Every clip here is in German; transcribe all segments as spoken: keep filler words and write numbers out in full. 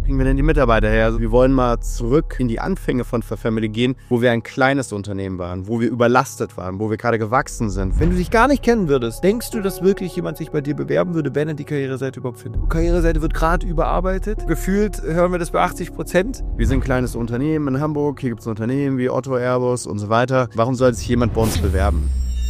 kriegen wir denn die Mitarbeiter her? Also wir wollen mal zurück in die Anfänge von FerFamily gehen, wo wir ein kleines Unternehmen waren, wo wir überlastet waren, wo wir gerade gewachsen sind. Wenn du dich gar nicht kennen würdest, denkst du, dass wirklich jemand sich bei dir bewerben würde, wenn er die Karriereseite überhaupt findet? Die Karriereseite wird gerade überarbeitet. Gefühlt hören wir das bei achtzig Prozent. Wir sind ein kleines Unternehmen in Hamburg. Hier gibt es Unternehmen wie Otto, Airbus und so weiter. Warum soll sich jemand bei uns bewerben?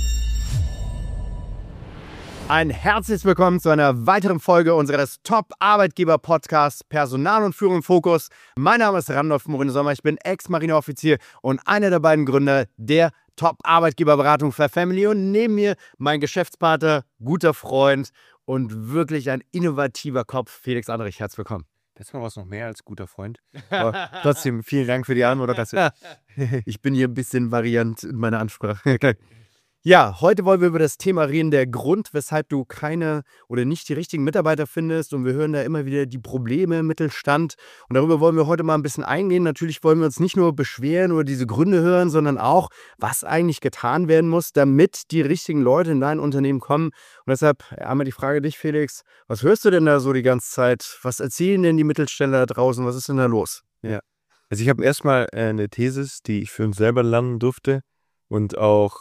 Ein herzliches Willkommen zu einer weiteren Folge unseres Top-Arbeitgeber-Podcasts Personal und Führung im Fokus. Mein Name ist Randolph Moreno-Sommer, ich bin Ex-Marineoffizier und einer der beiden Gründer der Top-Arbeitgeberberatung FerFamily. Und neben mir mein Geschäftspartner, guter Freund und wirklich ein innovativer Kopf, Felix Andrich. Herzlich willkommen. Das war was noch mehr als guter Freund. Aber trotzdem, vielen Dank für die Anmoderation. Ich bin hier ein bisschen variant in meiner Ansprache. Ja, heute wollen wir über das Thema reden, der Grund, weshalb du keine oder nicht die richtigen Mitarbeiter findest. Und wir hören da immer wieder die Probleme im Mittelstand. Und darüber wollen wir heute mal ein bisschen eingehen. Natürlich wollen wir uns nicht nur beschweren oder diese Gründe hören, sondern auch, was eigentlich getan werden muss, damit die richtigen Leute in dein Unternehmen kommen. Und deshalb einmal die Frage an dich, Felix. Was hörst du denn da so die ganze Zeit? Was erzählen denn die Mittelständler da draußen? Was ist denn da los? Ja, also ich habe erstmal äh, eine Thesis, die ich für uns selber lernen durfte und auch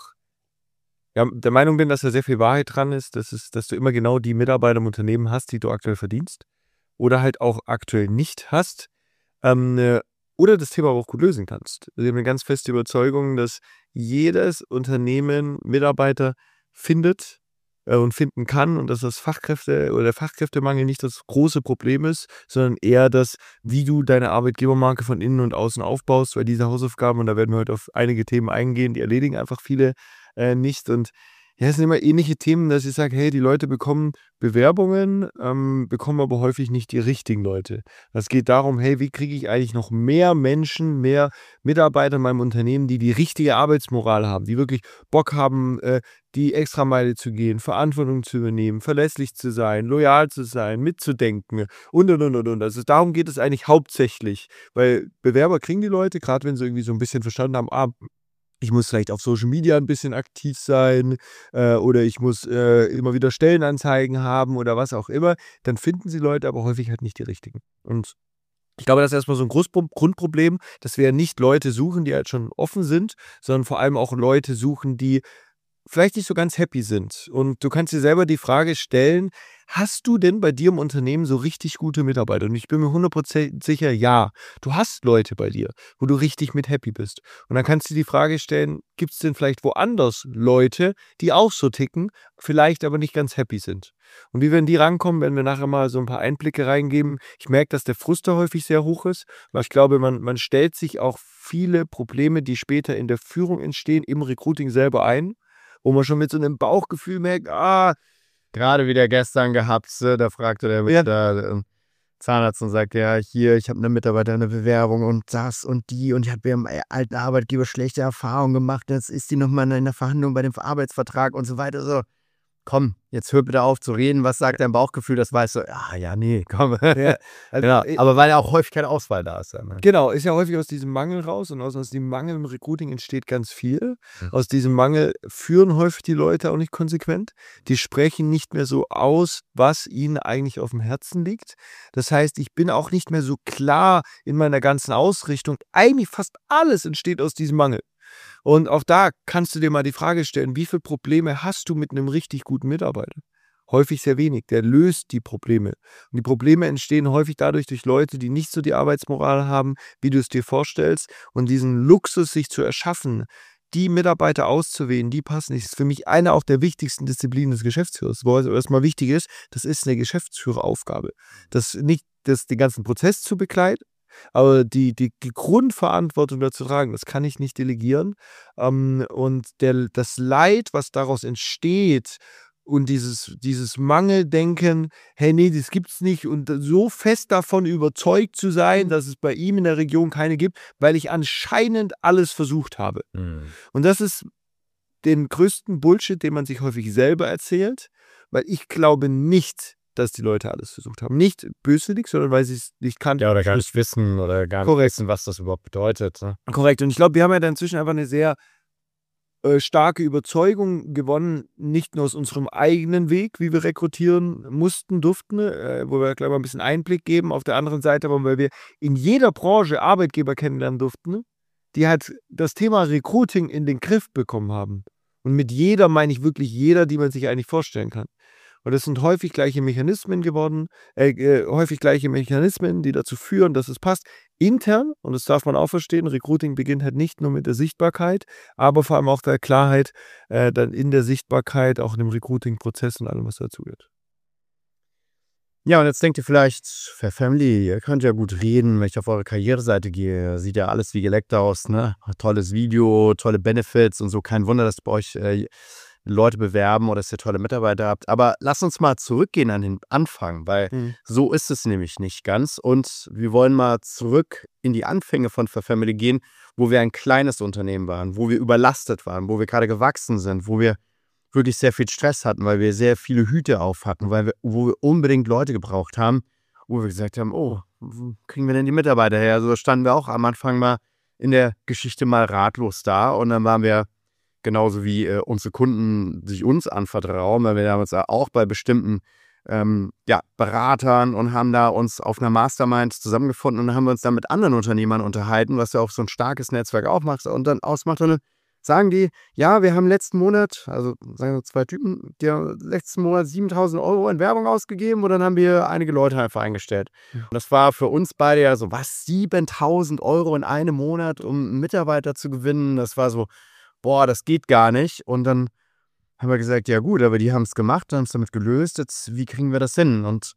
ja, der Meinung bin, dass da sehr viel Wahrheit dran ist, dass, es, dass du immer genau die Mitarbeiter im Unternehmen hast, die du aktuell verdienst oder halt auch aktuell nicht hast ähm, äh, oder das Thema aber auch gut lösen kannst. Also ich habe eine ganz feste Überzeugung, dass jedes Unternehmen Mitarbeiter findet äh, und finden kann und dass das Fachkräfte oder der Fachkräftemangel nicht das große Problem ist, sondern eher das, wie du deine Arbeitgebermarke von innen und außen aufbaust, weil diese Hausaufgaben, und da werden wir heute auf einige Themen eingehen, die erledigen einfach viele Äh, nicht. Und ja, es sind immer ähnliche Themen, dass ich sage, hey, die Leute bekommen Bewerbungen, ähm, bekommen aber häufig nicht die richtigen Leute. Es geht darum, hey, wie kriege ich eigentlich noch mehr Menschen, mehr Mitarbeiter in meinem Unternehmen, die die richtige Arbeitsmoral haben, die wirklich Bock haben, äh, die Extrameile zu gehen, Verantwortung zu übernehmen, verlässlich zu sein, loyal zu sein, mitzudenken und, und, und, und, und. Also darum geht es eigentlich hauptsächlich, weil Bewerber kriegen die Leute, gerade wenn sie irgendwie so ein bisschen verstanden haben, ah, ich muss vielleicht auf Social Media ein bisschen aktiv sein äh, oder ich muss äh, immer wieder Stellenanzeigen haben oder was auch immer, dann finden sie Leute aber häufig halt nicht die richtigen. Und ich glaube, das ist erstmal so ein Großpro- Grundproblem, dass wir nicht Leute suchen, die halt schon offen sind, sondern vor allem auch Leute suchen, die vielleicht nicht so ganz happy sind. Und du kannst dir selber die Frage stellen, hast du denn bei dir im Unternehmen so richtig gute Mitarbeiter? Und ich bin mir hundert Prozent sicher, ja. Du hast Leute bei dir, wo du richtig mit happy bist. Und dann kannst du dir die Frage stellen, gibt es denn vielleicht woanders Leute, die auch so ticken, vielleicht aber nicht ganz happy sind? Und wie wir an die rankommen, werden wir nachher mal so ein paar Einblicke reingeben. Ich merke, dass der Frust da häufig sehr hoch ist, weil ich glaube, man, man stellt sich auch viele Probleme, die später in der Führung entstehen, im Recruiting selber ein, wo man schon mit so einem Bauchgefühl merkt, ah, Gerade wieder gestern gehabt, da fragte der, Ja. der Zahnarzt und sagt, ja, hier, ich habe eine Mitarbeiter, eine Bewerbung und das und die und ich habe beim alten Arbeitgeber schlechte Erfahrungen gemacht, jetzt ist die nochmal in der Verhandlung bei dem Arbeitsvertrag und so weiter. So, komm, jetzt hör bitte auf zu reden, was sagt dein Bauchgefühl, das weißt du, ah ja, nee, komm. Ja, also, Ja, äh, aber weil ja auch häufig keine Auswahl da ist. Dann, ne? Genau, ist ja häufig aus diesem Mangel raus und aus, aus diesem Mangel im Recruiting entsteht ganz viel. Mhm. Aus diesem Mangel führen häufig die Leute auch nicht konsequent. Die sprechen nicht mehr so aus, was ihnen eigentlich auf dem Herzen liegt. Das heißt, ich bin auch nicht mehr so klar in meiner ganzen Ausrichtung. Eigentlich fast alles entsteht aus diesem Mangel. Und auch da kannst du dir mal die Frage stellen, wie viele Probleme hast du mit einem richtig guten Mitarbeiter? Häufig sehr wenig. Der löst die Probleme. Und die Probleme entstehen häufig dadurch durch Leute, die nicht so die Arbeitsmoral haben, wie du es dir vorstellst. Und diesen Luxus sich zu erschaffen, die Mitarbeiter auszuwählen, die passen, ist für mich eine auch der wichtigsten Disziplinen des Geschäftsführers. Wo es erstmal wichtig ist, das ist eine Geschäftsführeraufgabe. Das nicht das, den ganzen Prozess zu begleiten, aber die, die, die Grundverantwortung dazu tragen, das kann ich nicht delegieren. Ähm, und der, das Leid, was daraus entsteht, und dieses, dieses Mangeldenken, hey, nee, das gibt's nicht, und so fest davon überzeugt zu sein, dass es bei ihm in der Region keine gibt, weil ich anscheinend alles versucht habe. Mhm. Und das ist den größten Bullshit, den man sich häufig selber erzählt, weil ich glaube nicht, dass die Leute alles versucht haben. Nicht böswillig, sondern weil sie es nicht kannten. Ja, oder gar nicht wissen oder gar nicht Korrekt. wissen, was das überhaupt bedeutet. Ne? Korrekt. Und ich glaube, wir haben ja da inzwischen einfach eine sehr äh, starke Überzeugung gewonnen, nicht nur aus unserem eigenen Weg, wie wir rekrutieren mussten, durften, äh, wo wir gleich mal ein bisschen Einblick geben. Auf der anderen Seite aber, weil wir in jeder Branche Arbeitgeber kennenlernen durften, die halt das Thema Recruiting in den Griff bekommen haben. Und mit jeder meine ich wirklich jeder, die man sich eigentlich vorstellen kann. Und das sind häufig gleiche Mechanismen geworden, äh, äh, häufig gleiche Mechanismen, die dazu führen, dass es passt. Intern, und das darf man auch verstehen, Recruiting beginnt halt nicht nur mit der Sichtbarkeit, aber vor allem auch der Klarheit äh, dann in der Sichtbarkeit, auch in dem Recruiting-Prozess und allem, was dazugehört. Ja, und jetzt denkt ihr vielleicht, Fair Family, ihr könnt ja gut reden, wenn ich auf eure Karriereseite gehe, sieht ja alles wie geleckt aus, ne? Tolles Video, tolle Benefits und so, kein Wunder, dass bei euch äh, Leute bewerben oder dass ihr tolle Mitarbeiter habt. Aber lasst uns mal zurückgehen an den Anfang, weil Mhm. so ist es nämlich nicht ganz. Und wir wollen mal zurück in die Anfänge von Fair Family gehen, wo wir ein kleines Unternehmen waren, wo wir überlastet waren, wo wir gerade gewachsen sind, wo wir wirklich sehr viel Stress hatten, weil wir sehr viele Hüte auf hatten, weil wir, wo wir unbedingt Leute gebraucht haben, wo wir gesagt haben, oh, wo kriegen wir denn die Mitarbeiter her? Also da standen wir auch am Anfang mal in der Geschichte mal ratlos da und dann waren wir genauso wie äh, unsere Kunden sich uns anvertrauen, weil wir damals auch bei bestimmten ähm, ja, Beratern und haben da uns auf einer Mastermind zusammengefunden und dann haben wir uns dann mit anderen Unternehmern unterhalten, was ja auch so ein starkes Netzwerk aufmacht und dann ausmacht und dann sagen die, ja, wir haben letzten Monat, also sagen wir zwei Typen, die haben letzten Monat siebentausend Euro in Werbung ausgegeben und dann haben wir einige Leute einfach eingestellt. Ja. Und das war für uns beide ja so, was, siebentausend Euro in einem Monat, um einen Mitarbeiter zu gewinnen? Das war so, boah, das geht gar nicht. Und dann haben wir gesagt, ja gut, aber die haben es gemacht, haben es damit gelöst, jetzt, wie kriegen wir das hin? Und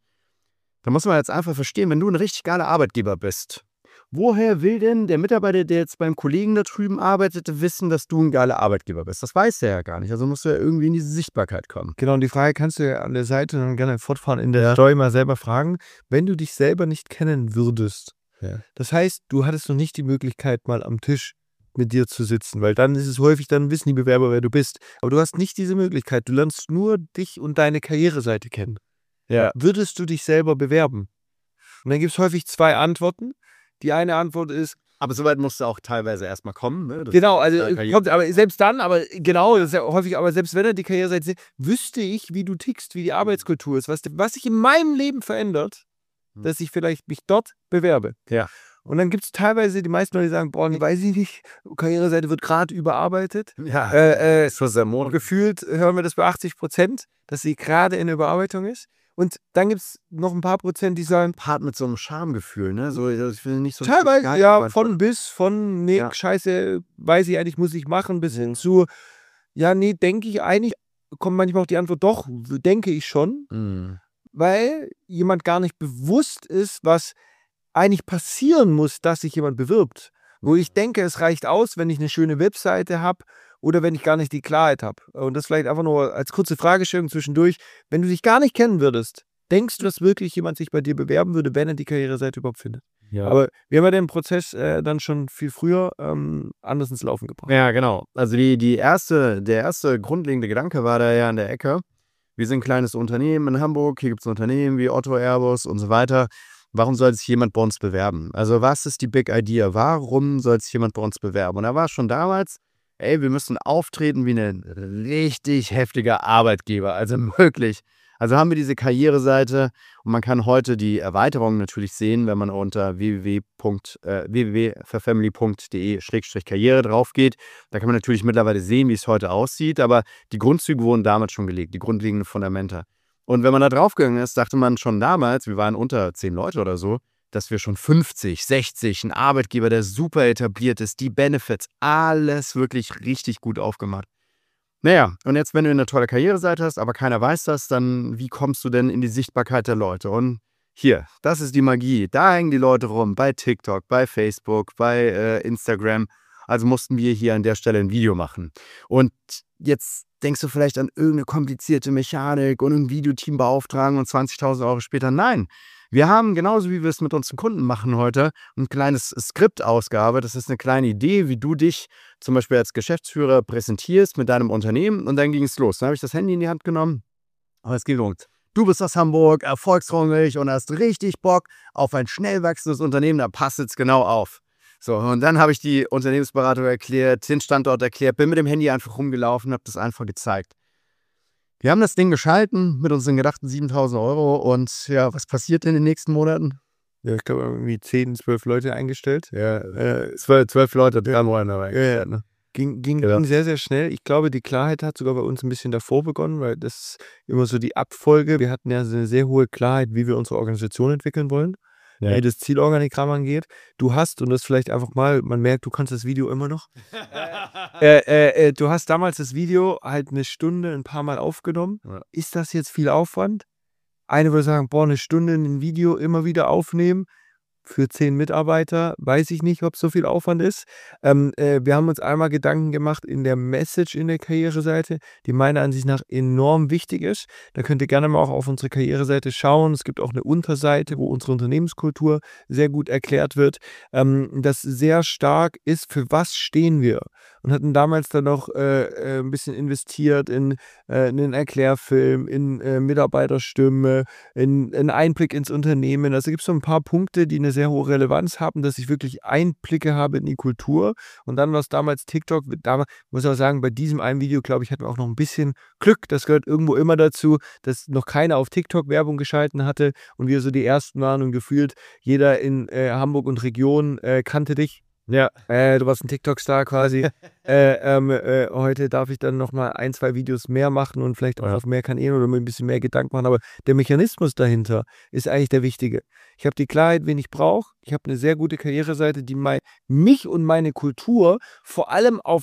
da muss man jetzt einfach verstehen, wenn du ein richtig geiler Arbeitgeber bist, woher will denn der Mitarbeiter, der jetzt beim Kollegen da drüben arbeitet, wissen, dass du ein geiler Arbeitgeber bist? Das weiß der ja gar nicht. Also musst du ja irgendwie in diese Sichtbarkeit kommen. Genau, und die Frage kannst du ja an der Seite dann gerne fortfahren in der Ja. Story mal selber fragen, wenn du dich selber nicht kennen würdest. Ja. Das heißt, du hattest noch nicht die Möglichkeit, mal am Tisch mit dir zu sitzen, weil dann ist es häufig, dann wissen die Bewerber, wer du bist. Aber du hast nicht diese Möglichkeit. Du lernst nur dich und deine Karriereseite kennen. Ja. Würdest du dich selber bewerben? Und dann gibt es häufig zwei Antworten. Die eine Antwort ist, Aber soweit musst du auch teilweise erstmal kommen. Ne? Das genau, also ist ja Karriere- kommt, aber selbst dann, aber genau, das ist ja häufig, aber selbst wenn er die Karriereseite sieht, wüsste ich, wie du tickst, wie die Arbeitskultur ist, was, was sich in meinem Leben verändert, Hm. dass ich vielleicht mich dort bewerbe. Ja. Und dann gibt es teilweise die meisten Leute, die sagen, boah, weiß ich nicht, Karriereseite wird gerade überarbeitet. Ja, Äh, äh, ist schon sehr monat. gefühlt hören wir das bei achtzig Prozent, dass sie gerade in der Überarbeitung ist. Und dann gibt es noch ein paar Prozent, die sagen, Part mit so einem Schamgefühl, ne? So, ich will nicht so teilweise, geil, ja, aber- von bis, von, nee, Ja. scheiße, weiß ich eigentlich, muss ich machen, bis hin zu, ja, nee, denke ich eigentlich, kommt manchmal auch die Antwort, doch, denke ich schon, Mhm. weil jemand gar nicht bewusst ist, was eigentlich passieren muss, dass sich jemand bewirbt. Wo ich denke, es reicht aus, wenn ich eine schöne Webseite habe oder wenn ich gar nicht die Klarheit habe. Und das vielleicht einfach nur als kurze Fragestellung zwischendurch. Wenn du dich gar nicht kennen würdest, denkst du, dass wirklich jemand sich bei dir bewerben würde, wenn er die Karriereseite überhaupt findet? Ja. Aber wir haben ja den Prozess äh, dann schon viel früher ähm, anders ins Laufen gebracht. Ja, genau. Also die, die erste, der erste grundlegende Gedanke war da ja an der Ecke. Wir sind ein kleines Unternehmen in Hamburg, hier gibt es Unternehmen wie Otto, Airbus und so weiter. Warum soll sich jemand bei uns bewerben? Also was ist die Big Idea? Warum soll sich jemand bei uns bewerben? Und da war schon damals, ey, wir müssen auftreten wie ein richtig heftiger Arbeitgeber. Also wirklich. Also haben wir diese Karriereseite und man kann heute die Erweiterung natürlich sehen, wenn man unter w w w punkt fairfamily punkt de Schrägstrich Karriere drauf geht. Da kann man natürlich mittlerweile sehen, wie es heute aussieht, aber die Grundzüge wurden damals schon gelegt, die grundlegenden Fundamente. Und wenn man da draufgegangen ist, dachte man schon damals, wir waren unter zehn Leute oder so, dass wir schon fünfzig, sechzig, ein Arbeitgeber, der super etabliert ist, die Benefits, alles wirklich richtig gut aufgemacht. Naja, und jetzt, wenn du eine tolle Karriereseite hast, aber keiner weiß das, dann wie kommst du denn in die Sichtbarkeit der Leute? Und hier, das ist die Magie. Da hängen die Leute rum, bei TikTok, bei Facebook, bei äh, Instagram. Also mussten wir hier an der Stelle ein Video machen. Und jetzt denkst du vielleicht an irgendeine komplizierte Mechanik und ein Videoteam beauftragen und zwanzigtausend Euro später. Nein, wir haben, genauso wie wir es mit unseren Kunden machen heute, ein kleines Skript ausgearbeitet. Das ist eine kleine Idee, wie du dich zum Beispiel als Geschäftsführer präsentierst mit deinem Unternehmen. Und dann ging es los. Dann habe ich das Handy in die Hand genommen. Aber es geht los. Du bist aus Hamburg, erfolgshungrig und hast richtig Bock auf ein schnell wachsendes Unternehmen. Da passt jetzt genau auf. So, und dann habe ich die Unternehmensberatung erklärt, den Standort erklärt, bin mit dem Handy einfach rumgelaufen, habe das einfach gezeigt. Wir haben das Ding geschalten mit unseren gedachten siebentausend Euro und ja, was passiert in den nächsten Monaten? Ja, ich glaube, irgendwie zehn, zwölf Leute eingestellt. Ja, äh, zwölf, zwölf Leute, drei Monate dabei. Ja, ja, ne? Ging, ging, Ja. ging sehr, sehr schnell. Ich glaube, die Klarheit hat sogar bei uns ein bisschen davor begonnen, weil das ist immer so die Abfolge. Wir hatten ja so eine sehr hohe Klarheit, wie wir unsere Organisation entwickeln wollen. Ja. Hey, das Zielorganigramm angeht. Du hast, und das vielleicht einfach mal, man merkt, du kannst das Video immer noch. äh, äh, äh, du hast damals das Video halt eine Stunde ein paar Mal aufgenommen. Ja. Ist das jetzt viel Aufwand? Eine würde sagen, boah, eine Stunde ein Video immer wieder aufnehmen. Für zehn Mitarbeiter weiß ich nicht, ob es so viel Aufwand ist. Ähm, äh, wir haben uns einmal Gedanken gemacht in der Message in der Karriereseite, die meiner Ansicht nach enorm wichtig ist. Da könnt ihr gerne mal auch auf unsere Karriereseite schauen. Es gibt auch eine Unterseite, wo unsere Unternehmenskultur sehr gut erklärt wird, ähm, das sehr stark ist, für was stehen wir. Und hatten damals dann noch äh, äh, ein bisschen investiert in äh, einen Erklärfilm, in äh, Mitarbeiterstimme, in einen Einblick ins Unternehmen. Also gibt es so ein paar Punkte, die eine sehr hohe Relevanz haben, dass ich wirklich Einblicke habe in die Kultur. Und dann war es damals TikTok. Damals, muss ich auch sagen, bei diesem einen Video, glaube ich, hatten wir auch noch ein bisschen Glück. Das gehört irgendwo immer dazu, dass noch keiner auf TikTok Werbung geschalten hatte und wir so die Ersten waren und gefühlt jeder in äh, Hamburg und Region äh, kannte dich. Ja, äh, du warst ein TikTok-Star quasi. äh, ähm, äh, heute darf ich dann nochmal ein, zwei Videos mehr machen und vielleicht auch Ja. auf mehr Kanälen oder mir ein bisschen mehr Gedanken machen. Aber der Mechanismus dahinter ist eigentlich der wichtige. Ich habe die Klarheit, wen ich brauche. Ich habe eine sehr gute Karriereseite, die mein, mich und meine Kultur vor allem auf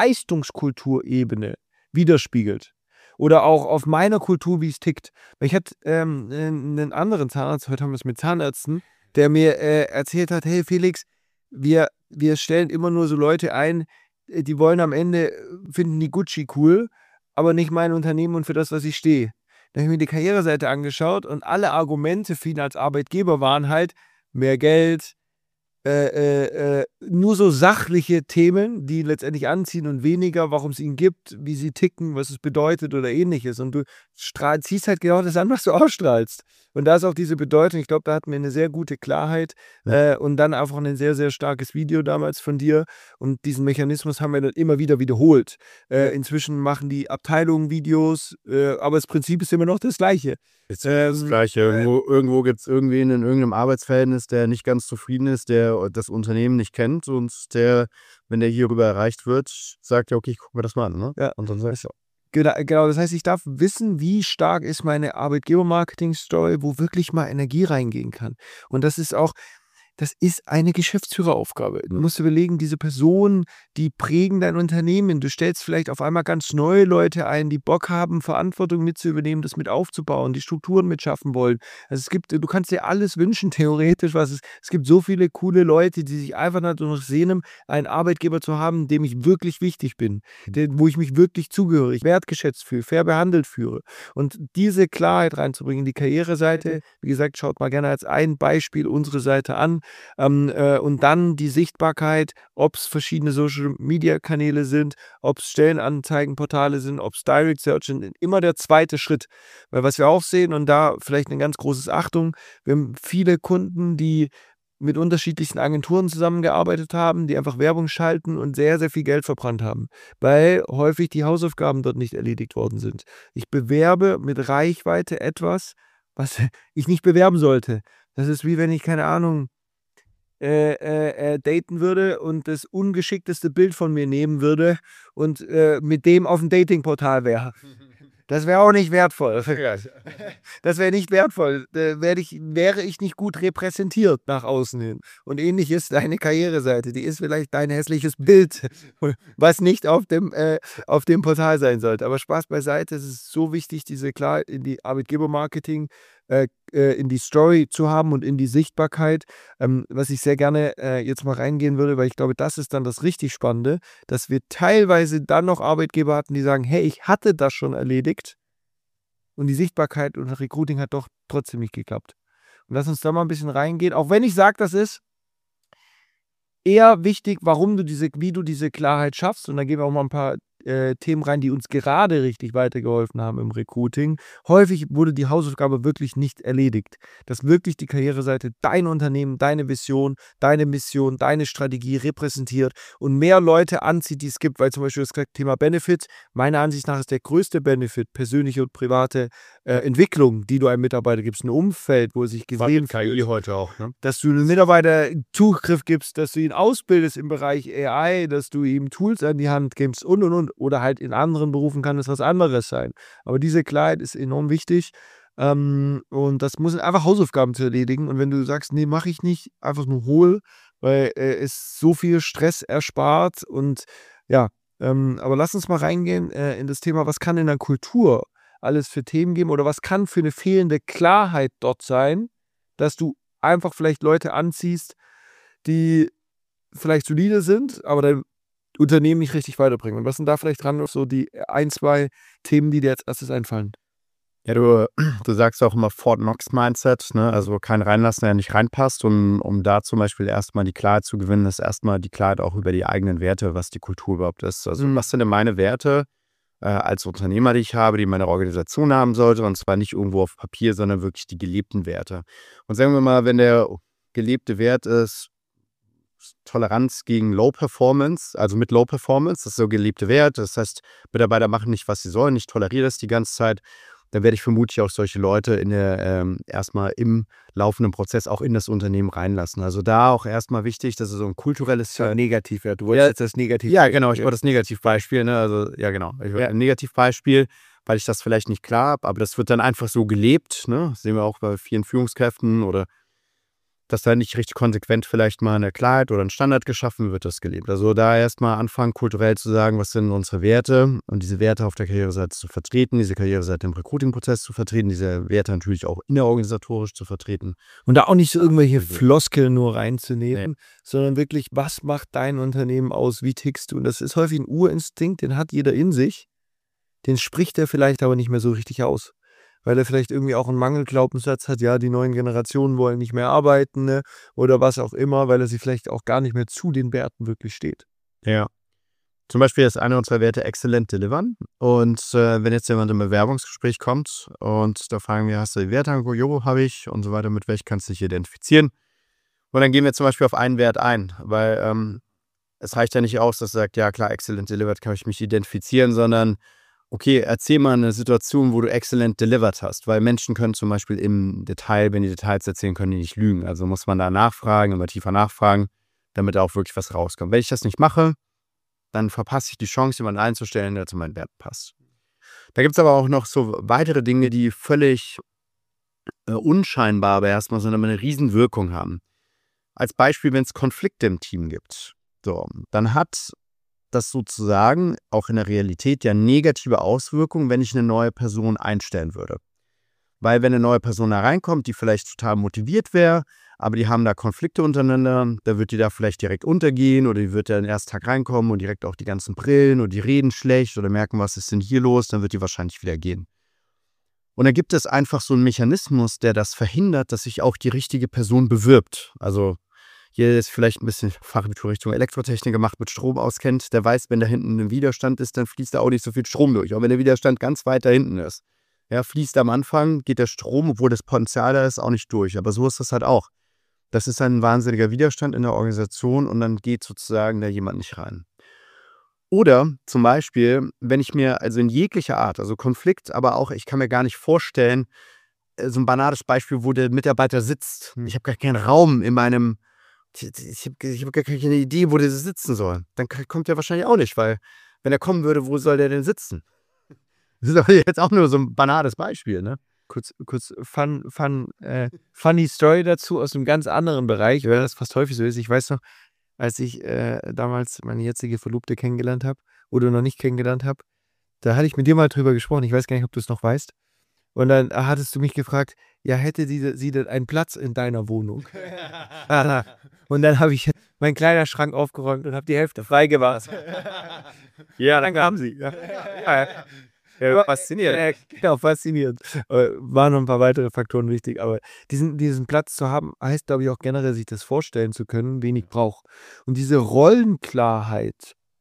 Leistungskulturebene widerspiegelt. Oder auch auf meiner Kultur, wie es tickt. Weil ich hatte ähm, einen anderen Zahnarzt, heute haben wir es mit Zahnärzten, der mir äh, erzählt hat, hey Felix, wir, wir stellen immer nur so Leute ein, die wollen am Ende, finden die Gucci cool, aber nicht mein Unternehmen und für das, was ich stehe. Da habe ich mir die Karriereseite angeschaut und alle Argumente für ihn als Arbeitgeber waren halt mehr Geld, äh, äh, äh, nur so sachliche Themen, die letztendlich anziehen und weniger, warum es ihn gibt, wie sie ticken, was es bedeutet oder ähnliches. Und du strahl, ziehst halt genau das an, was du ausstrahlst. Und da ist auch diese Bedeutung, ich glaube, da hatten wir eine sehr gute Klarheit Ja. äh, und dann einfach ein sehr, sehr starkes Video damals von dir. Und diesen Mechanismus haben wir dann immer wieder wiederholt. Äh, inzwischen machen die Abteilungen Videos, äh, aber das Prinzip ist immer noch das Gleiche. Ist das Gleiche. Irgendwo, irgendwo gibt es irgendwen in irgendeinem Arbeitsverhältnis, der nicht ganz zufrieden ist, der das Unternehmen nicht kennt und der, wenn der hierüber erreicht wird, sagt ja, okay, ich gucke mir das mal an. Ne? Ja. Und dann sagst du, Genau, genau, das heißt, ich darf wissen, wie stark ist meine Arbeitgeber-Marketing-Story, wo wirklich mal Energie reingehen kann. Und das ist auch, das ist eine Geschäftsführeraufgabe. Du musst überlegen, diese Personen, die prägen dein Unternehmen. Du stellst vielleicht auf einmal ganz neue Leute ein, die Bock haben, Verantwortung mit zu übernehmen, das mit aufzubauen, die Strukturen mitschaffen wollen. Also es gibt, du kannst dir alles wünschen, theoretisch, was es, es gibt so viele coole Leute, die sich einfach danach sehnen, einen Arbeitgeber zu haben, dem ich wirklich wichtig bin, den, wo ich mich wirklich zugehörig, wertgeschätzt fühle, fair behandelt fühle. Und diese Klarheit reinzubringen, die Karriereseite, wie gesagt, schaut mal gerne als ein Beispiel unsere Seite an. Ähm, äh, und dann die Sichtbarkeit, ob es verschiedene Social-Media-Kanäle sind, ob es Stellenanzeigenportale sind, ob es Direct Search sind, immer der zweite Schritt. Weil was wir auch sehen, und da vielleicht ein ganz großes Achtung, wir haben viele Kunden, die mit unterschiedlichen Agenturen zusammengearbeitet haben, die einfach Werbung schalten und sehr, sehr viel Geld verbrannt haben, weil häufig die Hausaufgaben dort nicht erledigt worden sind. Ich bewerbe mit Reichweite etwas, was ich nicht bewerben sollte. Das ist wie wenn ich, keine Ahnung, Äh, äh, äh, daten würde und das ungeschickteste Bild von mir nehmen würde und äh, mit dem auf dem Datingportal wäre. Das wäre auch nicht wertvoll. Das wäre nicht wertvoll. Da wär ich, wäre ich nicht gut repräsentiert nach außen hin. Und ähnlich ist deine Karriereseite. Die ist vielleicht dein hässliches Bild, was nicht auf dem, äh, auf dem Portal sein sollte. Aber Spaß beiseite, es ist so wichtig, diese Klarheit in die Arbeitgebermarketing, äh, äh, in die Story zu haben und in die Sichtbarkeit. Ähm, was ich sehr gerne äh, jetzt mal reingehen würde, weil ich glaube, das ist dann das richtig Spannende, dass wir teilweise dann noch Arbeitgeber hatten, die sagen, hey, ich hatte das schon erledigt und die Sichtbarkeit und das Recruiting hat doch trotzdem nicht geklappt. Und lass uns da mal ein bisschen reingehen, auch wenn ich sage, das ist eher wichtig, warum du diese, wie du diese Klarheit schaffst. Und da gehen wir auch mal ein paar äh, Themen rein, die uns gerade richtig weitergeholfen haben im Recruiting. Häufig wurde die Hausaufgabe wirklich nicht erledigt. Dass wirklich die Karriereseite dein Unternehmen, deine Vision, deine Mission, deine Strategie repräsentiert und mehr Leute anzieht, die es gibt, weil zum Beispiel das Thema Benefit, meiner Ansicht nach ist der größte Benefit, persönliche und private äh, Entwicklung, die du einem Mitarbeiter gibst, ein Umfeld, wo er sich gesehen K I heute auch, ne? dass du einem Mitarbeiter Zugriff gibst, dass du ihn ausbildest im Bereich A I, dass du ihm Tools an die Hand gibst und und und. Oder halt in anderen Berufen kann es was anderes sein. Aber diese Klarheit ist enorm wichtig. Ähm, und das muss einfach Hausaufgaben zu erledigen. Und wenn du sagst, nee, mache ich nicht, einfach nur hol, weil äh, es so viel Stress erspart. Und ja, ähm, aber lass uns mal reingehen äh, in das Thema, was kann in der Kultur alles für Themen geben oder was kann für eine fehlende Klarheit dort sein, dass du einfach vielleicht Leute anziehst, die vielleicht solide sind, aber dein Unternehmen nicht richtig weiterbringen. Und was sind da vielleicht dran noch so die ein, zwei Themen, die dir als erstes einfallen? Ja, du, du sagst auch immer Fort Knox-Mindset, ne? Also kein reinlassen, der nicht reinpasst. Und um da zum Beispiel erstmal die Klarheit zu gewinnen, ist erstmal die Klarheit auch über die eigenen Werte, was die Kultur überhaupt ist. Also Mhm. was sind denn meine Werte äh, als Unternehmer, die ich habe, die meine Organisation haben sollte? Und zwar nicht irgendwo auf Papier, sondern wirklich die gelebten Werte. Und sagen wir mal, wenn der gelebte Wert ist, Toleranz gegen Low Performance, also mit Low Performance, das ist so gelebte Wert. Das heißt, Mitarbeiter machen nicht, was sie sollen, ich toleriere das die ganze Zeit. Dann werde ich vermutlich auch solche Leute in der, ähm, erstmal im laufenden Prozess auch in das Unternehmen reinlassen. Also da auch erstmal wichtig, dass es so ein kulturelles Ja, Negativwert. Du wolltest Ja, jetzt das Negativ. ja, genau, ich wollte das Negativbeispiel, ne? Also, ja, genau. Ich wollte Ja. ein Negativbeispiel, weil ich das vielleicht nicht klar habe, aber das wird dann einfach so gelebt, ne? Das sehen wir auch bei vielen Führungskräften oder dass da nicht richtig konsequent vielleicht mal eine Klarheit oder ein Standard geschaffen wird, das gelebt. Also da erstmal anfangen, kulturell zu sagen, was sind unsere Werte und diese Werte auf der Karriereseite zu vertreten, diese Karriereseite im Recruiting-Prozess zu vertreten, diese Werte natürlich auch innerorganisatorisch zu vertreten. Und da auch nicht so irgendwelche Mhm. Floskeln nur reinzunehmen, sondern wirklich, was macht dein Unternehmen aus, wie tickst du? Und das ist häufig ein Urinstinkt, den hat jeder in sich, den spricht er vielleicht aber nicht mehr so richtig aus. Weil er vielleicht irgendwie auch einen Mangelglaubenssatz hat, ja, die neuen Generationen wollen nicht mehr arbeiten, ne? Oder was auch immer, weil er sich vielleicht auch gar nicht mehr zu den Werten wirklich steht. Ja. Zum Beispiel ist einer unserer Werte Excellent Delivern. Und äh, wenn jetzt jemand im Bewerbungsgespräch kommt und da fragen wir, hast du die Werte angeguckt? Jo, habe ich und so weiter, mit welchen kannst du dich identifizieren? Und dann gehen wir zum Beispiel auf einen Wert ein, weil ähm, es reicht ja nicht aus, dass er sagt, ja klar, Excellent Delivered kann ich mich identifizieren, sondern okay, erzähl mal eine Situation, wo du excellent delivered hast, weil Menschen können zum Beispiel im Detail, wenn die Details erzählen, können die nicht lügen. Also muss man da nachfragen, immer tiefer nachfragen, damit da auch wirklich was rauskommt. Wenn ich das nicht mache, dann verpasse ich die Chance, jemanden einzustellen, der zu meinen Werten passt. Da gibt es aber auch noch so weitere Dinge, die völlig äh, unscheinbar aber erstmal, sondern eine Riesenwirkung haben. Als Beispiel, wenn es Konflikte im Team gibt, so, dann hat das sozusagen auch in der Realität ja negative Auswirkungen, wenn ich eine neue Person einstellen würde. Weil wenn eine neue Person da reinkommt, die vielleicht total motiviert wäre, aber die haben da Konflikte untereinander, da wird die da vielleicht direkt untergehen oder die wird da den ersten Tag reinkommen und direkt auch die ganzen Brillen und die reden schlecht oder merken, was ist denn hier los, dann wird die wahrscheinlich wieder gehen. Und da gibt es einfach so einen Mechanismus, der das verhindert, dass sich auch die richtige Person bewirbt. Also hier ist vielleicht ein bisschen Fachabitur Richtung Elektrotechnik gemacht, mit Strom auskennt, der weiß, wenn da hinten ein Widerstand ist, dann fließt da auch nicht so viel Strom durch. Auch wenn der Widerstand ganz weit da hinten ist. Ja, fließt am Anfang, geht der Strom, obwohl das Potenzial da ist, auch nicht durch. Aber so ist das halt auch. Das ist ein wahnsinniger Widerstand in der Organisation und dann geht sozusagen da jemand nicht rein. Oder zum Beispiel, wenn ich mir also in jeglicher Art, also Konflikt, aber auch, ich kann mir gar nicht vorstellen, so ein banales Beispiel, wo der Mitarbeiter sitzt. Ich habe gar keinen Raum in meinem Ich habe ich hab gar keine Idee, wo der sitzen soll. Dann kommt er wahrscheinlich auch nicht, weil wenn er kommen würde, wo soll der denn sitzen? Das ist aber jetzt auch nur so ein banales Beispiel, ne? Kurz, kurz fun, fun, äh, funny Story dazu aus einem ganz anderen Bereich, weil das fast häufig so ist. Ich weiß noch, als ich äh, damals meine jetzige Verlobte kennengelernt habe oder noch nicht kennengelernt habe, da hatte ich mit dir mal drüber gesprochen. Ich weiß gar nicht, ob du es noch weißt. Und dann hattest du mich gefragt, ja, hätte sie, sie denn einen Platz in deiner Wohnung? Und dann habe ich meinen Kleiderschrank aufgeräumt und habe die Hälfte freigemacht. Ja, dann kam sie. Ja, ja, ja. Faszinierend. Ja, genau, faszinierend. Äh, Waren noch ein paar weitere Faktoren wichtig, aber diesen, diesen Platz zu haben, heißt, glaube ich, auch generell, sich das vorstellen zu können, wen ich brauche. Und diese Rollenklarheit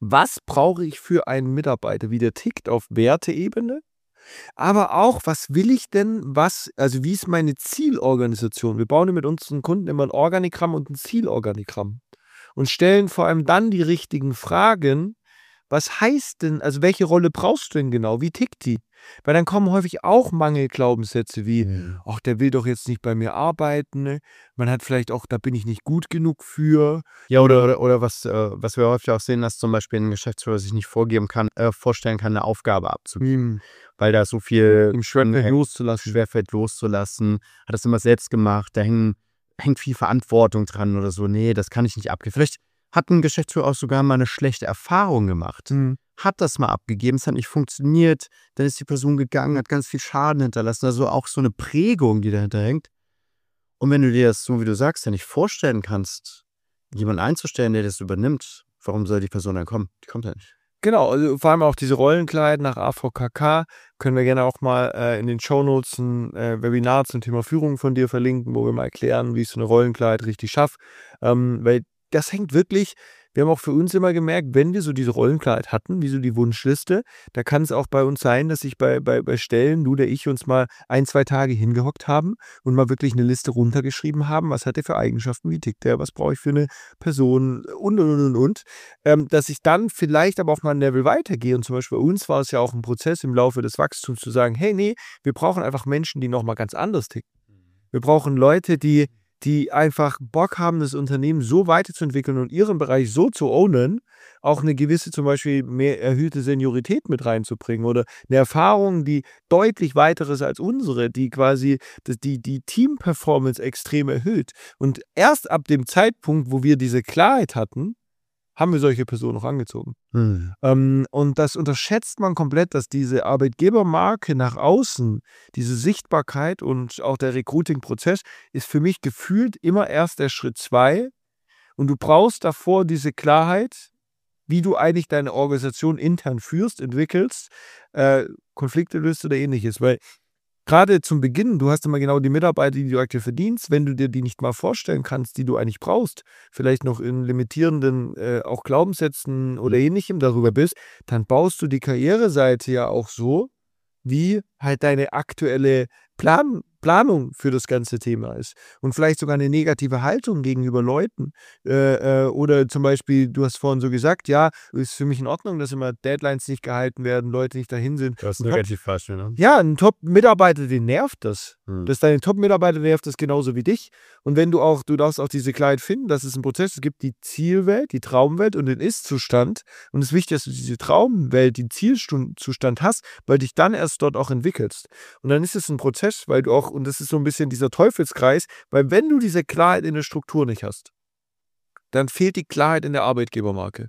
was brauche ich für einen Mitarbeiter, wie der tickt auf Werteebene, aber auch, was will ich denn, was, also wie ist meine Zielorganisation? Wir bauen mit unseren Kunden immer ein Organigramm und ein Zielorganigramm und stellen vor allem dann die richtigen Fragen. Was heißt denn, also welche Rolle brauchst du denn genau? Wie tickt die? Weil dann kommen häufig auch Mangelglaubenssätze wie, Mhm. ach, der will doch jetzt nicht bei mir arbeiten. Ne? Man hat vielleicht auch, da bin ich nicht gut genug für. Ja, oder, oder, oder was, äh, was wir häufig auch sehen, dass zum Beispiel ein Geschäftsführer sich nicht vorgeben kann, äh, vorstellen kann, eine Aufgabe abzugeben. Hm. Weil da so viel Ihm schwerfällt, äh, loszulassen. schwerfällt loszulassen, hat das immer selbst gemacht, da hängen, hängt viel Verantwortung dran oder so. Nee, das kann ich nicht abgeben. Vielleicht hat ein Geschäftsführer auch sogar mal eine schlechte Erfahrung gemacht. Hm. Hat das mal abgegeben, es hat nicht funktioniert, dann ist die Person gegangen, hat ganz viel Schaden hinterlassen. Also auch so eine Prägung, die dahinter hängt. Und wenn du dir das, so wie du sagst, ja nicht vorstellen kannst, jemanden einzustellen, der das übernimmt, warum soll die Person dann kommen? Die kommt ja nicht. Genau, also vor allem auch diese Rollenkleid nach A V K K können wir gerne auch mal äh, in den Shownotes ein äh, Webinar zum Thema Führung von dir verlinken, wo wir mal erklären, wie ich so eine Rollenkleid richtig schaffe. Ähm, weil das hängt wirklich, wir haben auch für uns immer gemerkt, wenn wir so diese Rollenkleid hatten, wie so die Wunschliste, da kann es auch bei uns sein, dass sich bei, bei, bei Stellen, du oder ich, uns mal ein, zwei Tage hingehockt haben und mal wirklich eine Liste runtergeschrieben haben, was hat der für Eigenschaften, wie tickt der, was brauche ich für eine Person und, und, und, und. Ähm, dass ich dann vielleicht aber auch mal ein Level weitergehe und zum Beispiel bei uns war es ja auch ein Prozess im Laufe des Wachstums zu sagen, hey, nee, wir brauchen einfach Menschen, die nochmal ganz anders ticken. Wir brauchen Leute, die die einfach Bock haben, das Unternehmen so weiterzuentwickeln und ihren Bereich so zu ownen, auch eine gewisse zum Beispiel mehr erhöhte Seniorität mit reinzubringen oder eine Erfahrung, die deutlich weiter ist als unsere, die quasi das- die, die Team-Performance extrem erhöht. Und erst ab dem Zeitpunkt, wo wir diese Klarheit hatten, haben wir solche Personen noch angezogen. Hm. Ähm, und das unterschätzt man komplett, dass diese Arbeitgebermarke nach außen, diese Sichtbarkeit und auch der Recruiting-Prozess ist für mich gefühlt immer erst der Schritt zwei. Und du brauchst davor diese Klarheit, wie du eigentlich deine Organisation intern führst, entwickelst, äh, Konflikte löst oder ähnliches. Weil gerade zum Beginn, du hast immer genau die Mitarbeiter, die du aktuell verdienst, wenn du dir die nicht mal vorstellen kannst, die du eigentlich brauchst, vielleicht noch in limitierenden äh, auch Glaubenssätzen oder ähnlichem darüber bist, dann baust du die Karriereseite ja auch so, wie halt deine aktuelle Plan Planung für das ganze Thema ist. Und vielleicht sogar eine negative Haltung gegenüber Leuten. Äh, äh, oder zum Beispiel, du hast vorhin so gesagt, ja, ist für mich in Ordnung, dass immer Deadlines nicht gehalten werden, Leute nicht dahin sind. Du hast Ein Top- negativ falsch, ne? ja, ein Top-Mitarbeiter, den nervt das. Hm. Dass deine Top-Mitarbeiter nervt das genauso wie dich. Und wenn du auch, du darfst auch diese Klarheit finden, dass es einen Prozess es gibt, die Zielwelt, die Traumwelt und den Ist-Zustand. Und es ist wichtig, dass du diese Traumwelt, den Zielzustand hast, weil dich dann erst dort auch entwickelst. Und dann ist es ein Prozess, weil du auch, und das ist so ein bisschen dieser Teufelskreis, weil wenn du diese Klarheit in der Struktur nicht hast, dann fehlt die Klarheit in der Arbeitgebermarke.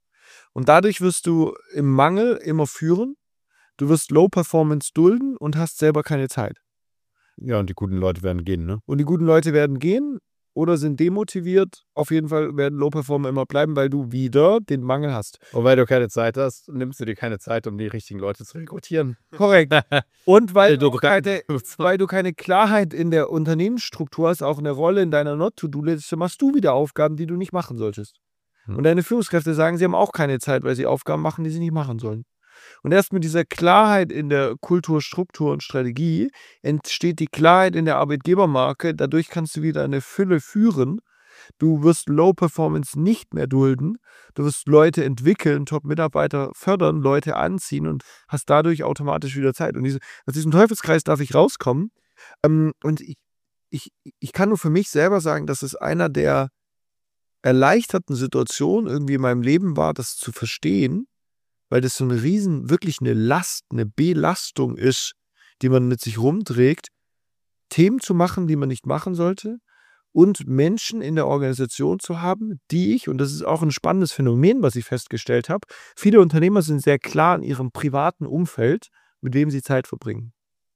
Und dadurch wirst du im Mangel immer führen. Du wirst Low Performance dulden und hast selber keine Zeit. Ja, und die guten Leute werden gehen, ne? Und die guten Leute werden gehen oder sind demotiviert. Auf jeden Fall werden Low Performer immer bleiben, weil du wieder den Mangel hast. Und weil du keine Zeit hast, nimmst du dir keine Zeit, um die richtigen Leute zu rekrutieren. Korrekt. Und weil du, Du- keine, weil du keine Klarheit in der Unternehmensstruktur hast, auch eine Rolle in deiner Not-to-Do-Liste, machst du wieder Aufgaben, die du nicht machen solltest. Hm. Und deine Führungskräfte sagen, sie haben auch keine Zeit, weil sie Aufgaben machen, die sie nicht machen sollen. Und erst mit dieser Klarheit in der Kultur, Struktur und Strategie entsteht die Klarheit in der Arbeitgebermarke. Dadurch kannst du wieder eine Fülle führen. Du wirst Low Performance nicht mehr dulden. Du wirst Leute entwickeln, Top-Mitarbeiter fördern, Leute anziehen und hast dadurch automatisch wieder Zeit. Und diese, aus diesem Teufelskreis darf ich rauskommen. Ähm, und ich, ich, ich kann nur für mich selber sagen, dass es einer der erleichterten Situationen irgendwie in meinem Leben war, das zu verstehen, weil das so eine riesen, wirklich eine Last, eine Belastung ist, die man mit sich rumträgt, Themen zu machen, die man nicht machen sollte und Menschen in der Organisation zu haben, die ich, und das ist auch ein spannendes Phänomen, was ich festgestellt habe, viele Unternehmer sind sehr klar in ihrem privaten Umfeld, mit dem sie Zeit verbringen.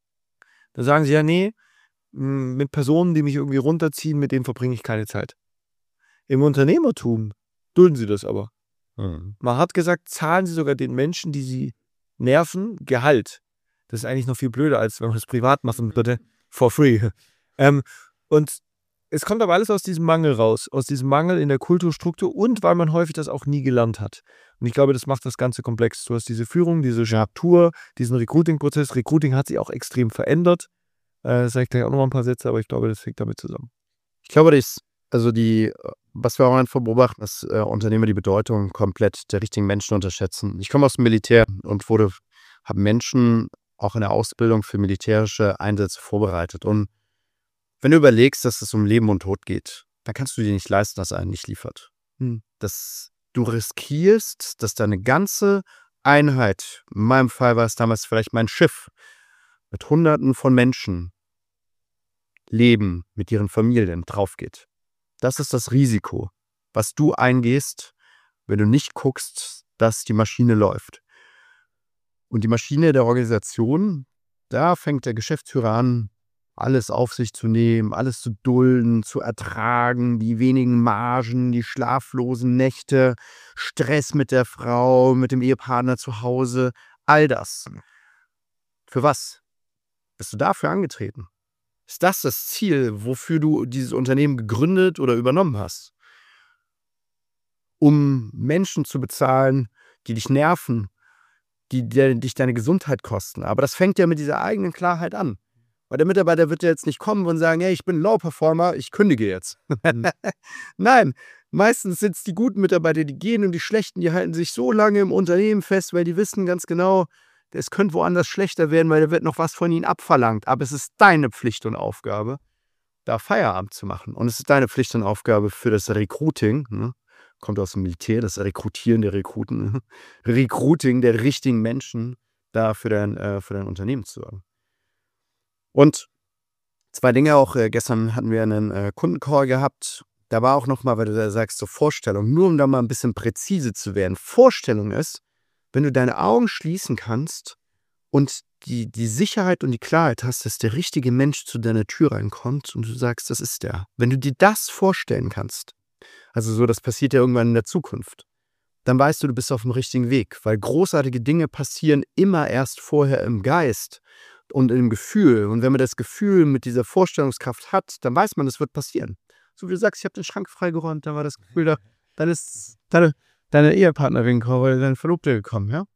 Da sagen sie ja, nee, mit Personen, die mich irgendwie runterziehen, mit denen verbringe ich keine Zeit. Im Unternehmertum dulden sie das aber. Hm. Man hat gesagt, zahlen sie sogar den Menschen, die sie nerven, Gehalt. Das ist eigentlich noch viel blöder, als wenn man das privat machen würde, for free. Ähm, und es kommt aber alles aus diesem Mangel raus, aus diesem Mangel in der Kulturstruktur und weil man häufig das auch nie gelernt hat. Und ich glaube, das macht das Ganze komplex. Du hast diese Führung, diese Struktur, diesen Recruiting-Prozess. Recruiting hat sich auch extrem verändert. Äh, sage ich gleich auch noch mal ein paar Sätze, aber ich glaube, das hängt damit zusammen. Ich glaube, das, also die, was wir auch einfach beobachten, dass äh, Unternehmer die Bedeutung komplett der richtigen Menschen unterschätzen. Ich komme aus dem Militär und wurde, habe Menschen auch in der Ausbildung für militärische Einsätze vorbereitet. Und wenn du überlegst, dass es um Leben und Tod geht, dann kannst du dir nicht leisten, dass er einen nicht liefert. Hm. Dass du riskierst, dass deine ganze Einheit, in meinem Fall war es damals vielleicht mein Schiff, mit Hunderten von Menschen leben, mit ihren Familien drauf geht. Das ist das Risiko, was du eingehst, wenn du nicht guckst, dass die Maschine läuft. Und die Maschine der Organisation, da fängt der Geschäftsführer an, alles auf sich zu nehmen, alles zu dulden, zu ertragen, die wenigen Margen, die schlaflosen Nächte, Stress mit der Frau, mit dem Ehepartner zu Hause, all das. Für was? Bist du dafür angetreten? Ist das das Ziel, wofür du dieses Unternehmen gegründet oder übernommen hast? Um Menschen zu bezahlen, die dich nerven, die, die dich deine Gesundheit kosten. Aber das fängt ja mit dieser eigenen Klarheit an. Weil der Mitarbeiter wird ja jetzt nicht kommen und sagen, hey, ich bin Low-Performer, ich kündige jetzt. Nein, meistens sind es die guten Mitarbeiter, die gehen und die schlechten, die halten sich so lange im Unternehmen fest, weil die wissen ganz genau, es könnte woanders schlechter werden, weil da wird noch was von ihnen abverlangt. Aber es ist deine Pflicht und Aufgabe, da Feierabend zu machen. Und es ist deine Pflicht und Aufgabe für das Recruiting, ne? Kommt aus dem Militär, das Rekrutieren der Rekruten, ne? Recruiting der richtigen Menschen, da für dein, äh, für dein Unternehmen zu sorgen. Und zwei Dinge auch, äh, gestern hatten wir einen äh, Kundencall gehabt, da war auch nochmal, weil du da sagst, so Vorstellung, nur um da mal ein bisschen präzise zu werden. Vorstellung ist, wenn du deine Augen schließen kannst und die, die Sicherheit und die Klarheit hast, dass der richtige Mensch zu deiner Tür reinkommt und du sagst, das ist der. Wenn du dir das vorstellen kannst, also so, das passiert ja irgendwann in der Zukunft, dann weißt du, du bist auf dem richtigen Weg, weil großartige Dinge passieren immer erst vorher im Geist und im Gefühl. Und wenn man das Gefühl mit dieser Vorstellungskraft hat, dann weiß man, es wird passieren. So wie du sagst, ich habe den Schrank freigeräumt, dann war das Gefühl da, dann ist deine, deine Ehepartnerin gekommen, oder deine Verlobte gekommen, ja?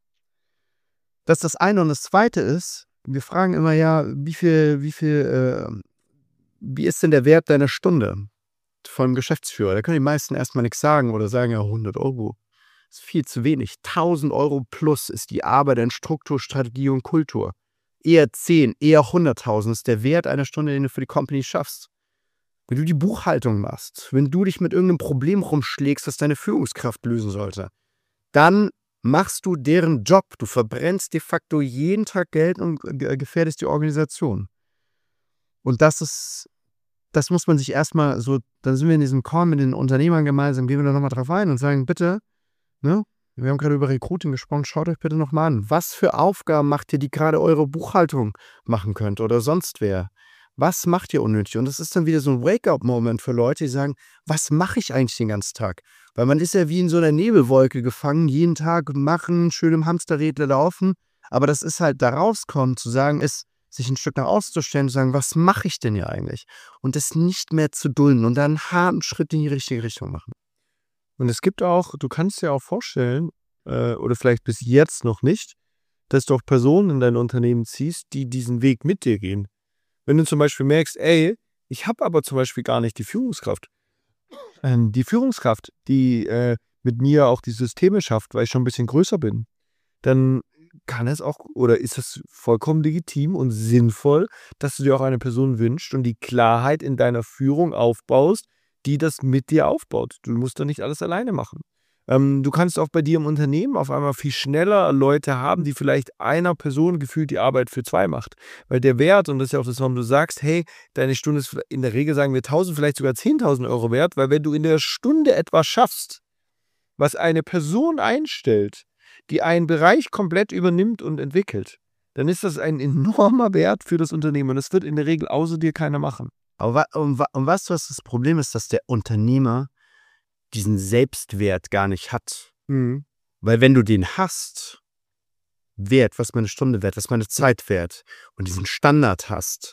Das ist das eine. Und das zweite ist, wir fragen immer, ja, wie viel, wie viel, äh, wie ist denn der Wert deiner Stunde vom Geschäftsführer? Da können die meisten erstmal nichts sagen oder sagen, ja, hundert Euro. Das ist viel zu wenig. tausend Euro plus ist die Arbeit an Struktur, Strategie und Kultur. Eher zehn, eher hunderttausend ist der Wert einer Stunde, den du für die Company schaffst. Wenn du die Buchhaltung machst, wenn du dich mit irgendeinem Problem rumschlägst, das deine Führungskraft lösen sollte, dann machst du deren Job. Du verbrennst de facto jeden Tag Geld und gefährdest die Organisation. Und das ist, das muss man sich erstmal so, dann sind wir in diesem Call mit den Unternehmern gemeinsam, gehen wir da nochmal drauf ein und sagen, bitte, ne, wir haben gerade über Recruiting gesprochen, schaut euch bitte nochmal an, was für Aufgaben macht ihr, die gerade eure Buchhaltung machen könnt oder sonst wer? Was macht ihr unnötig? Und das ist dann wieder so ein Wake-up-Moment für Leute, die sagen, was mache ich eigentlich den ganzen Tag? Weil man ist ja wie in so einer Nebelwolke gefangen, jeden Tag machen, schön im Hamsterrädle laufen. Aber das ist halt da rauskommen, zu sagen, ist, sich ein Stück nach außen zu stellen und zu sagen, was mache ich denn hier eigentlich? Und das nicht mehr zu dulden und dann einen harten Schritt in die richtige Richtung machen. Und es gibt auch, du kannst dir auch vorstellen, äh, oder vielleicht bis jetzt noch nicht, dass du auch Personen in dein Unternehmen ziehst, die diesen Weg mit dir gehen. Wenn du zum Beispiel merkst, ey, ich habe aber zum Beispiel gar nicht die Führungskraft. Ähm, die Führungskraft, die äh, mit mir auch die Systeme schafft, weil ich schon ein bisschen größer bin, dann kann es auch, oder ist es vollkommen legitim und sinnvoll, dass du dir auch eine Person wünschst und die Klarheit in deiner Führung aufbaust, die das mit dir aufbaut. Du musst doch nicht alles alleine machen. Ähm, du kannst auch bei dir im Unternehmen auf einmal viel schneller Leute haben, die vielleicht einer Person gefühlt die Arbeit für zwei macht. Weil der Wert, und das ist ja auch das, warum du sagst, hey, deine Stunde ist in der Regel, sagen wir tausend, vielleicht sogar zehntausend Euro wert, weil wenn du in der Stunde etwas schaffst, was eine Person einstellt, die einen Bereich komplett übernimmt und entwickelt, dann ist das ein enormer Wert für das Unternehmen. Und das wird in der Regel außer dir keiner machen. Aber und, und weißt du, was das Problem ist, dass der Unternehmer diesen Selbstwert gar nicht hat. Mhm. Weil wenn du den hast, Wert, was meine Stunde wert, was meine Zeit wert und diesen Standard hast,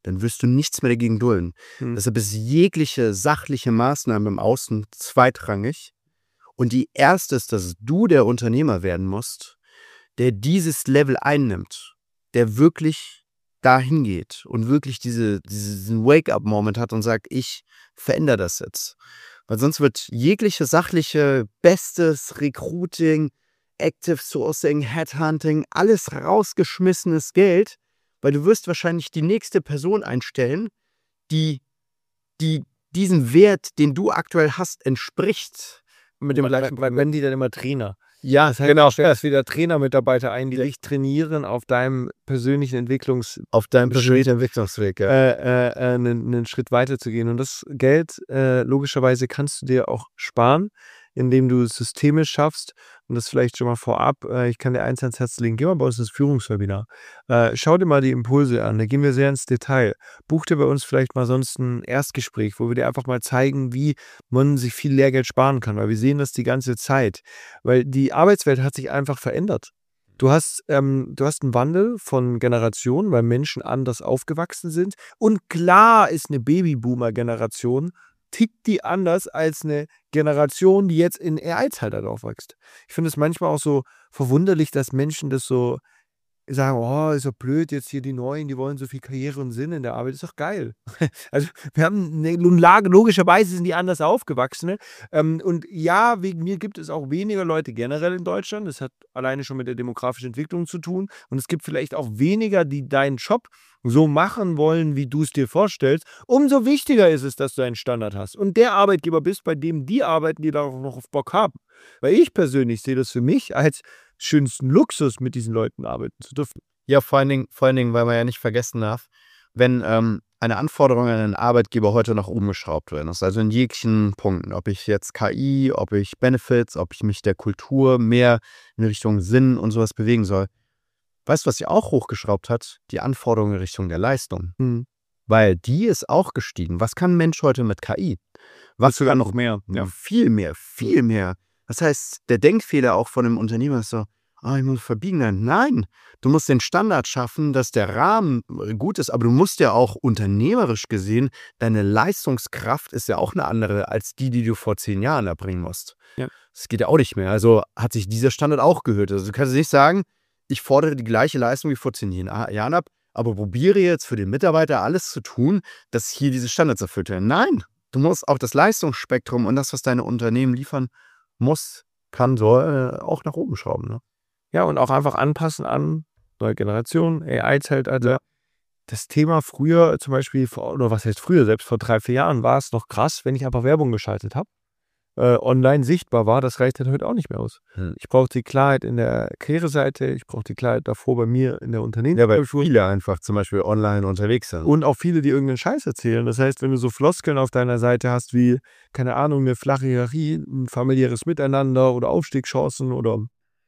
dann wirst du nichts mehr dagegen dulden. Hm. Deshalb ist jegliche sachliche Maßnahme im Außen zweitrangig. Und die erste ist, dass du der Unternehmer werden musst, der dieses Level einnimmt, der wirklich dahin geht und wirklich diese, diesen Wake-up-Moment hat und sagt, ich verändere das jetzt. Weil sonst wird jegliche sachliche, bestes Recruiting, Active Sourcing, Headhunting, alles rausgeschmissenes Geld, weil du wirst wahrscheinlich die nächste Person einstellen, die, die diesen Wert, den du aktuell hast, entspricht. Mit dem gleichen, weil wenn die dann immer Trainer. Ja, Das heißt, genau. du stellst wieder Trainermitarbeiter ein, die dich trainieren auf deinem persönlichen Entwicklungs... Auf deinem Schritt. persönlichen Entwicklungsweg, ja. äh, äh, äh, einen, einen Schritt weiter zu gehen. Und das Geld, äh, logischerweise, kannst du dir auch sparen, indem du Systeme schaffst. Und das vielleicht schon mal vorab. Äh, ich kann dir eins ans Herz legen. Geh mal bei uns das Führungswebinar. Äh, schau dir mal die Impulse an. Da gehen wir sehr ins Detail. Buch dir bei uns vielleicht mal sonst ein Erstgespräch, wo wir dir einfach mal zeigen, wie man sich viel Lehrgeld sparen kann. Weil wir sehen das die ganze Zeit. Weil die Arbeitswelt hat sich einfach verändert. Du hast, ähm, du hast einen Wandel von Generationen, weil Menschen anders aufgewachsen sind. Und klar ist eine Babyboomer-Generation, tickt die anders als eine Generation, die jetzt in A I-Zeitalter aufwächst. Ich finde es manchmal auch so verwunderlich, dass Menschen das so sagen, oh, ist doch blöd, jetzt hier die Neuen, die wollen so viel Karriere und Sinn in der Arbeit. Ist doch geil. Also wir haben eine Lage, logischerweise sind die anders aufgewachsen. Ne? Ähm, und ja, wegen mir gibt es auch weniger Leute generell in Deutschland. Das hat alleine schon mit der demografischen Entwicklung zu tun. Und es gibt vielleicht auch weniger, die deinen Job so machen wollen, wie du es dir vorstellst. Umso wichtiger ist es, dass du einen Standard hast. Und der Arbeitgeber bist, bei dem die arbeiten, die darauf noch auf Bock haben. Weil ich persönlich sehe das für mich als schönsten Luxus, mit diesen Leuten arbeiten zu dürfen. Ja, vor allen Dingen, vor allen Dingen, weil man ja nicht vergessen darf, wenn ähm, eine Anforderung an einen Arbeitgeber heute nach oben geschraubt werden ist, also in jeglichen Punkten, ob ich jetzt K I, ob ich Benefits, ob ich mich der Kultur mehr in Richtung Sinn und sowas bewegen soll. Weißt du, was sich auch hochgeschraubt hat? Die Anforderungen in Richtung der Leistung. Hm. Weil die ist auch gestiegen. Was kann ein Mensch heute mit K I? Was sogar kann noch mehr. Ja. Viel mehr, viel mehr. Das heißt, der Denkfehler auch von einem Unternehmer ist so, ah, ich muss verbiegen. Nein, nein, du musst den Standard schaffen, dass der Rahmen gut ist, aber du musst ja auch unternehmerisch gesehen, deine Leistungskraft ist ja auch eine andere als die, die du vor zehn Jahren erbringen musst. Ja. Das geht ja auch nicht mehr. Also hat sich dieser Standard auch gehört. Also du kannst nicht sagen, ich fordere die gleiche Leistung wie vor zehn Jahren ab, aber probiere jetzt für den Mitarbeiter alles zu tun, dass hier diese Standards erfüllt werden. Nein, du musst auch das Leistungsspektrum und das, was deine Unternehmen liefern, muss, kann, soll äh, auch nach oben schrauben. Ne? Ja, und auch einfach anpassen an neue Generationen, A I-Zeitalter. Ja. Das Thema früher zum Beispiel, vor, oder was heißt früher, selbst vor drei, vier Jahren war es noch krass, wenn ich einfach Werbung geschaltet habe, äh, online sichtbar war, das reicht dann heute auch nicht mehr aus. Hm. Ich brauche die Klarheit in der Karriereseite, ich brauche die Klarheit davor bei mir in der Unternehmen. Ja, weil viele einfach zum Beispiel online unterwegs sind. Und auch viele, die irgendeinen Scheiß erzählen. Das heißt, wenn du so Floskeln auf deiner Seite hast wie, keine Ahnung, eine flache Hierarchie, ein familiäres Miteinander oder Aufstiegschancen oder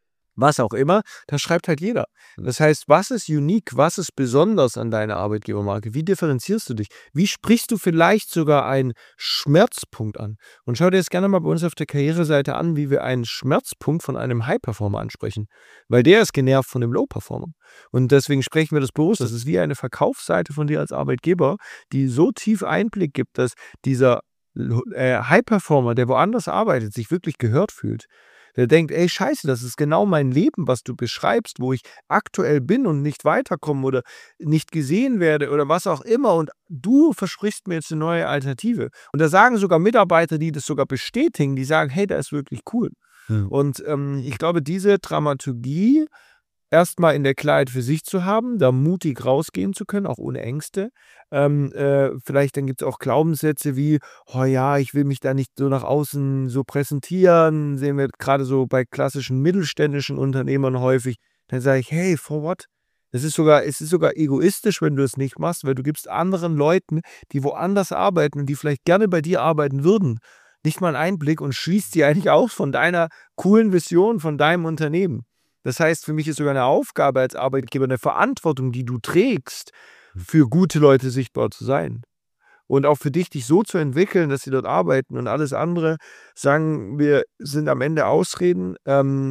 was auch immer, da schreibt halt jeder. Das heißt, was ist unique, was ist besonders an deiner Arbeitgebermarke? Wie differenzierst du dich? Wie sprichst du vielleicht sogar einen Schmerzpunkt an? Und schau dir das gerne mal bei uns auf der Karriereseite an, wie wir einen Schmerzpunkt von einem High-Performer ansprechen. Weil der ist genervt von dem Low-Performer. Und deswegen sprechen wir das bewusst. Das ist wie eine Verkaufsseite von dir als Arbeitgeber, die so tief Einblick gibt, dass dieser äh, High-Performer, der woanders arbeitet, sich wirklich gehört fühlt. Der denkt, ey, scheiße, das ist genau mein Leben, was du beschreibst, wo ich aktuell bin und nicht weiterkomme oder nicht gesehen werde oder was auch immer. Und du versprichst mir jetzt eine neue Alternative. Und da sagen sogar Mitarbeiter, die das sogar bestätigen, die sagen, hey, das ist wirklich cool. Hm. Und ähm, ich glaube, diese Dramaturgie erstmal in der Klarheit für sich zu haben, da mutig rausgehen zu können, auch ohne Ängste. Ähm, äh, vielleicht dann gibt es auch Glaubenssätze wie, oh ja, ich will mich da nicht so nach außen so präsentieren, sehen wir gerade so bei klassischen mittelständischen Unternehmern häufig. Dann sage ich, hey, for what? Das ist sogar, es ist sogar egoistisch, wenn du es nicht machst, weil du gibst anderen Leuten, die woanders arbeiten und die vielleicht gerne bei dir arbeiten würden, nicht mal einen Einblick und schließt sie eigentlich aus von deiner coolen Vision, von deinem Unternehmen. Das heißt, für mich ist sogar eine Aufgabe als Arbeitgeber, eine Verantwortung, die du trägst, für gute Leute sichtbar zu sein. Und auch für dich, dich so zu entwickeln, dass sie dort arbeiten und alles andere, sagen wir, sind am Ende Ausreden. Ähm,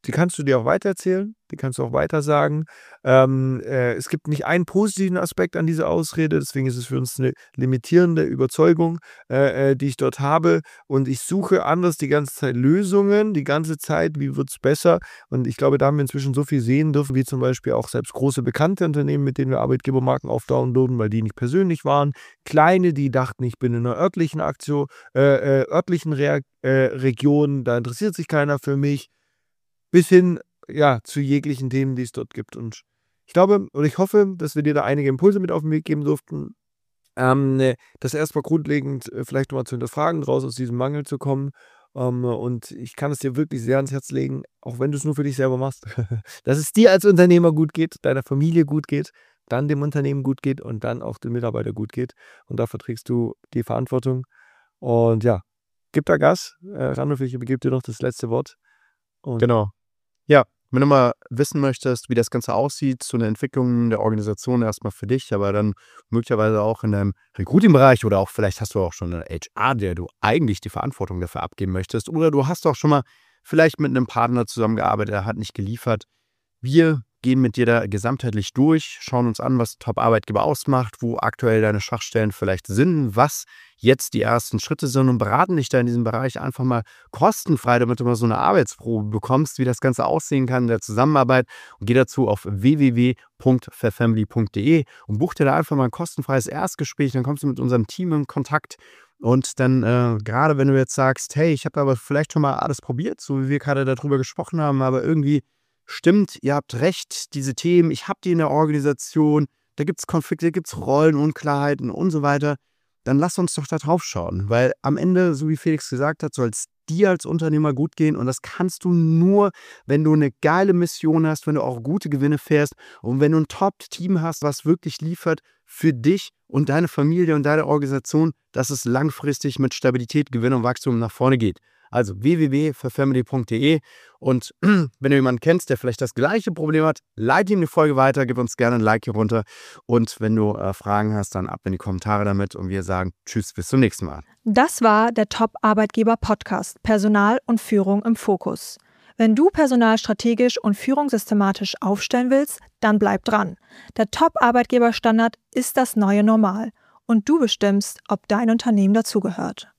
die kannst du dir auch weitererzählen, die kannst du auch weiter sagen. Ähm, äh, es gibt nicht einen positiven Aspekt an dieser Ausrede, deswegen ist es für uns eine limitierende Überzeugung, äh, äh, die ich dort habe. Und ich suche anders die ganze Zeit Lösungen, die ganze Zeit, wie wird es besser? Und ich glaube, da haben wir inzwischen so viel sehen dürfen, wie zum Beispiel auch selbst große bekannte Unternehmen, mit denen wir Arbeitgebermarken aufdownloaden, weil die nicht persönlich waren. Kleine, die dachten, ich bin in einer örtlichen Aktion, äh, äh, örtlichen Rea äh, Region, da interessiert sich keiner für mich. Bis hin, ja, zu jeglichen Themen, die es dort gibt. Und ich glaube und ich hoffe, dass wir dir da einige Impulse mit auf den Weg geben durften, ähm, ne, das erstmal grundlegend äh, vielleicht nochmal zu hinterfragen, raus aus diesem Mangel zu kommen. Ähm, und ich kann es dir wirklich sehr ans Herz legen, auch wenn du es nur für dich selber machst, dass es dir als Unternehmer gut geht, deiner Familie gut geht, dann dem Unternehmen gut geht und dann auch dem Mitarbeiter gut geht. Und dafür trägst du die Verantwortung. Und ja, gib da Gas. Äh, Randolph, ich übergebe dir noch das letzte Wort. Und Genau. Ja, wenn du mal wissen möchtest, wie das Ganze aussieht, so eine Entwicklung der Organisation erstmal für dich, aber dann möglicherweise auch in deinem Recruiting-Bereich oder auch vielleicht hast du auch schon eine H R, der du eigentlich die Verantwortung dafür abgeben möchtest oder du hast auch schon mal vielleicht mit einem Partner zusammengearbeitet, der hat nicht geliefert. Wir gehen mit dir da gesamtheitlich durch, schauen uns an, was Top-Arbeitgeber ausmacht, wo aktuell deine Schwachstellen vielleicht sind, was jetzt die ersten Schritte sind und beraten dich da in diesem Bereich einfach mal kostenfrei, damit du mal so eine Arbeitsprobe bekommst, wie das Ganze aussehen kann in der Zusammenarbeit. Und geh dazu auf w w w punkt fairfamily punkt d e und buch dir da einfach mal ein kostenfreies Erstgespräch, dann kommst du mit unserem Team in Kontakt. Und dann, äh, gerade wenn du jetzt sagst, hey, ich habe aber vielleicht schon mal alles probiert, so wie wir gerade darüber gesprochen haben, aber irgendwie stimmt, ihr habt recht, diese Themen, ich habe die in der Organisation, da gibt es Konflikte, da gibt es Rollenunklarheiten und so weiter, dann lass uns doch da drauf schauen, weil am Ende, so wie Felix gesagt hat, soll es dir als Unternehmer gut gehen und das kannst du nur, wenn du eine geile Mission hast, wenn du auch gute Gewinne fährst und wenn du ein Top-Team hast, was wirklich liefert für dich und deine Familie und deine Organisation, dass es langfristig mit Stabilität, Gewinn und Wachstum nach vorne geht. Also w w w punkt fairfamily punkt d e und wenn du jemanden kennst, der vielleicht das gleiche Problem hat, leite ihm die Folge weiter, gib uns gerne ein Like hier runter und wenn du äh, Fragen hast, dann ab in die Kommentare damit und wir sagen Tschüss, bis zum nächsten Mal. Das war der Top-Arbeitgeber-Podcast Personal und Führung im Fokus. Wenn du Personal strategisch und führungssystematisch aufstellen willst, dann bleib dran. Der Top-Arbeitgeber-Standard ist das neue Normal und du bestimmst, ob dein Unternehmen dazugehört.